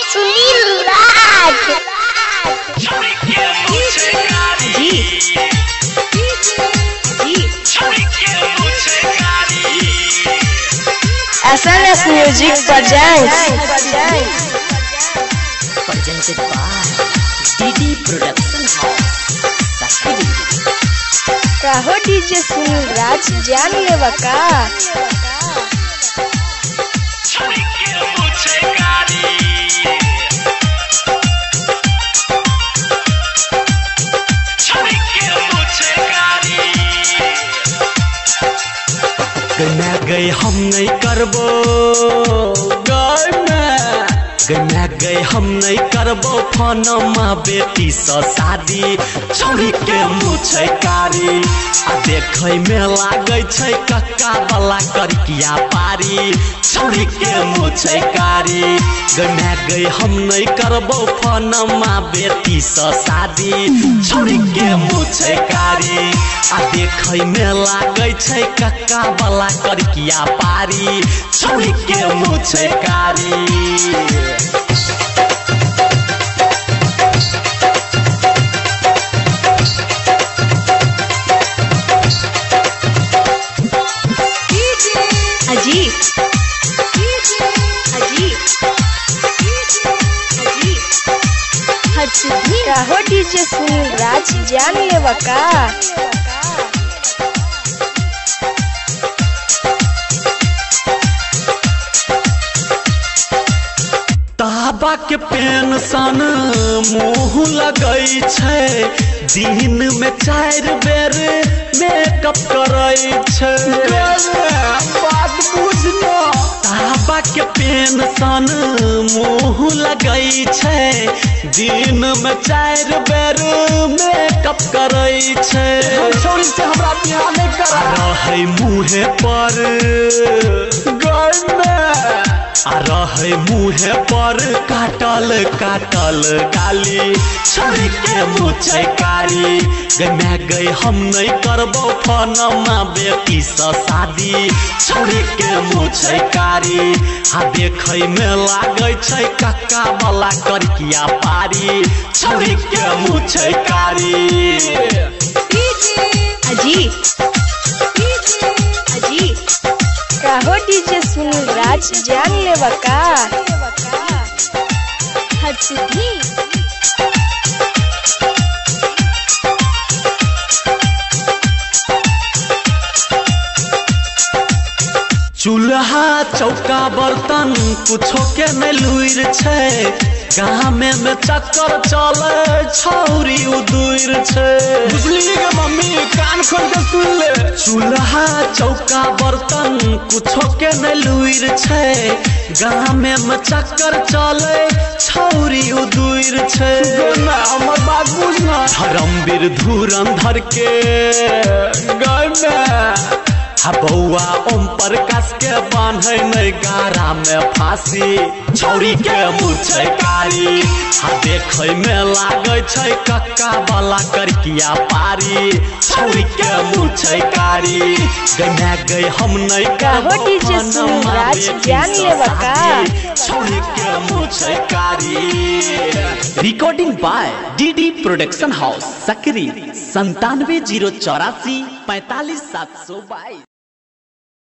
सुनील राज। जी SNS Music presented by DD Production House, Sakri। कहो DJ Sunil Raj जान लेवा का। गन्ना गए हम नहीं करबो गन्ना गए हम नहीं करबो फनमा बेटी से शादी छोड़ी के मुछे कारी आ देखे में लागे छै कक्का वाला करकिया पारी छोड़ी के मुछे कारी। गन्ना गए हम नहीं करबो फनमा बेटी से शादी छोड़ी के मुछे कारी आ देखे में लागे छै कक्का वाला करकिया पारी छोड़ी के मुछे कारी। कहो डीजे सुनील राज जान लेवा का। ताबा के पेंशन मुँह लगई छै दिन में 4 बेर मेकअप करई छै। बात बुझना ताबा के पेंशन मुँह लगई छै दिन में 4 बेर मेकअप करई छै। छोड़ी से हमरा बियाह नहीं करा रहे मुँहे पर आ रहे मुँहे पर काटल काटल गाली छोड़ी के मुछे कारी। गन्ना गए हम नहीं करबो फनमा बेटी से शादी छोड़ी के मुछे कारी आ देखे में लागे छै कक्का वाला करकिया पारी छोड़ी के मुछे कारी। कहो डीजे सुनील राज जान लेवा का। चूल्हा चौका बर्तन कुछो के नहीं लुइर छै गाँव में चक्कर चले छौरी उदुर छै। बुझली गे मम्मी कान खोल के सुन ले। चूल्हा चौका बर्तन कुछो के नहीं लुइर छै गाँव में चक्कर चले छौरी उदुर छै। हमर बात बुझना धर्मवीर धुरंधर के गमे बउआ ओम प्रकाश के बांधे नहीं गारा में फांसी छौरी के मुछे कारी आ देखे में लागे छै कक्का वाला करकिया पारी छौरी के मुछे कारी। गन्ना गए हम नहीं कहो डीजे सुनील राज जान लेवा का। छौरी के मुछे कारी। Recording by DD Production House, Sakri। 97 084 45 722।